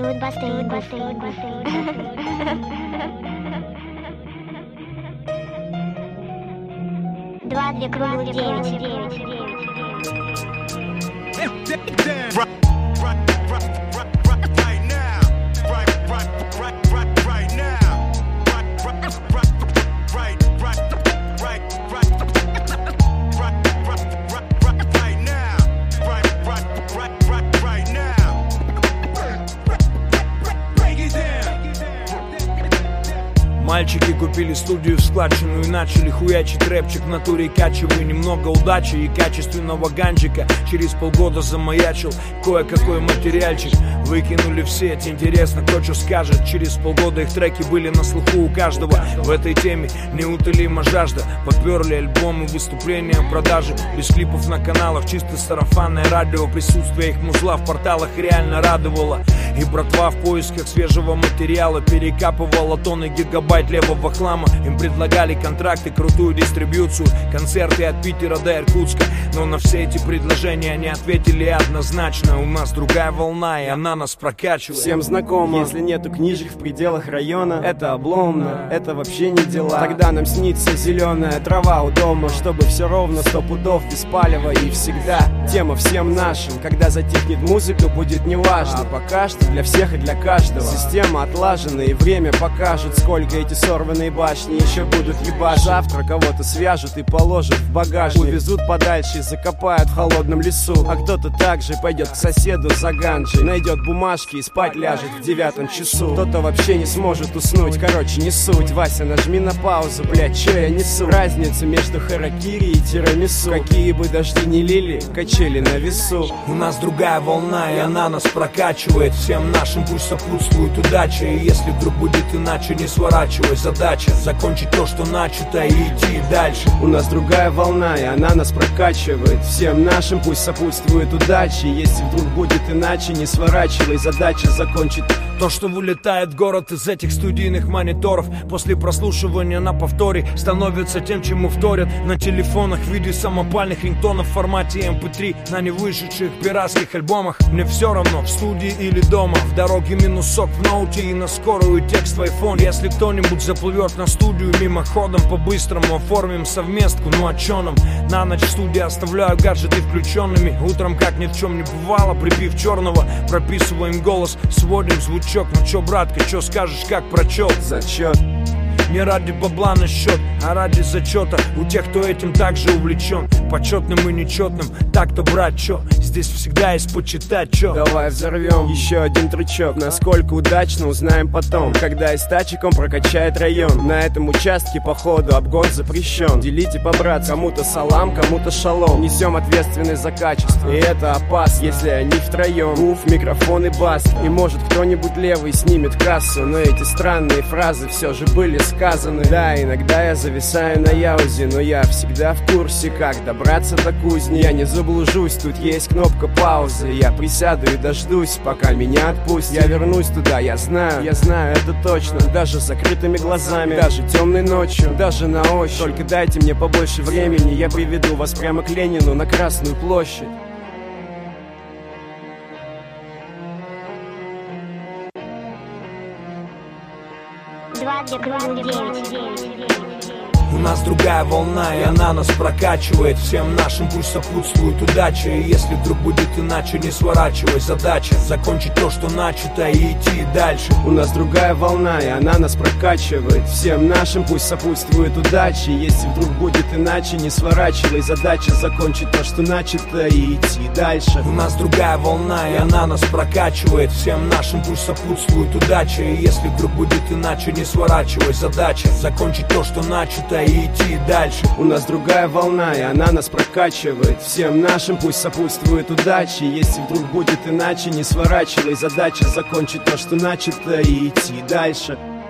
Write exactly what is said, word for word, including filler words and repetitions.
Тут басты, басты, басты. Два, две, круглых, девять, девять, девять. Мальчики купили студию в складчину и начали хуячить рэпчик в натуре, качивая немного удачи и качественного ганчика. Через полгода замаячил кое-какой материальчик. Выкинули в сеть, интересно, кто что скажет. Через полгода их треки были на слуху у каждого. В этой теме неутолима жажда. Поперли альбомы, выступления, продажи. Без клипов на каналах, чисто сарафанное радио. Присутствие их музла в порталах реально радовало. И братва в поисках свежего материала перекапывала тонны гигабайт левого хлама. Им предлагали контракты, крутую дистрибьюцию, концерты от Питера до Иркутска. Но на все эти предложения они ответили однозначно: у нас другая волна, и она нас прокачивает. Всем знакомо, если нету книжек в пределах района, это обломно, это вообще не дела. Тогда нам снится зеленая трава у дома, чтобы все ровно, сто пудов без палева. И всегда тема всем нашим: когда затихнет музыка, будет неважно. А пока что для всех и для каждого система отлажена, и время покажет, сколько эти сорванные башни еще будут ебать. Завтра кого-то свяжут и положат в багажник, увезут подальше и закопают в холодном лесу. А кто-то также пойдет к соседу за ганджей, найдет бумажки и спать ляжет в девятом часу. Кто-то вообще не сможет уснуть, короче, не суть. Вася, нажми на паузу, блядь, чё я несу? Разница между харакири и тирамису. Какие бы дожди не лили, качели на весу. У нас другая волна, и она нас прокачивает. Всем нашим пусть сопутствует удача. И если вдруг будет иначе, не сворачивай. Задача закончить то, что начато, и идти дальше. У нас другая волна, и она нас прокачивает. Всем нашим пусть сопутствует удача. Если вдруг будет иначе, не сворачивай. Задача закончить то, что вылетает в город из этих студийных мониторов. После прослушивания на повторе становится тем, чему вторят на телефонах в виде самопальных рингтонов в формате эм пэ три на невышедших пиратских альбомах. Мне все равно, в студии или дома, в дороге минусок в ноуте и на скорую текст в айфон. Если кто-нибудь заплывет на студию мимоходом, по-быстрому оформим совместку. Ну а чё нам? На ночь в студии оставляю гаджеты включенными. Утром, как ни в чем не бывало, припив черного, прописываем голос, сводим звучок. Ну чё, братка, чё скажешь, как прочёл? Зачет. Не ради бабла на счет, а ради зачета у тех, кто этим также увлечен. Почетным и нечетным, так-то, брат, чё? Здесь всегда есть почитать, чё? Давай взорвем еще один трючок. Насколько удачно, узнаем потом, когда и с тачиком прокачает район. На этом участке, походу, обгон запрещен. Делите по-братски, кому-то салам, кому-то шалом. Несем ответственность за качество, и это опасно, если они втроем. Гуф, микрофон и бас. И может кто-нибудь левый снимет кассу. Но эти странные фразы все же были сказаны. Да, иногда я зависаю на яузе, но я всегда в курсе, как добраться до кузни. Я не заблужусь, тут есть кнопка паузы. Я присяду и дождусь, пока меня отпустят. Я вернусь туда, я знаю, я знаю это точно. Даже с закрытыми глазами, даже темной ночью, даже на ощупь. Только дайте мне побольше времени, я приведу вас прямо к Ленину на Красную площадь. Два, две, круглых, девять, девять. У нас другая волна, и она нас прокачивает. Всем нашим пусть сопутствует удача. И если вдруг будет иначе, не сворачивай. Задача закончить то, что начато, и идти дальше. У нас другая волна, и она нас прокачивает. Всем нашим пусть сопутствует удача. Если вдруг будет иначе, не сворачивай. Задача закончить то, что начато, и идти дальше. У нас другая волна, и она нас прокачивает. Всем нашим пусть сопутствует удача. И если вдруг будет иначе, не сворачивай. Задача закончить то, что начато, и идти дальше. У нас другая волна, и она нас прокачивает. Всем нашим пусть сопутствует удача. Если вдруг будет иначе, не сворачивай. Задача закончить то, что начато, и идти дальше.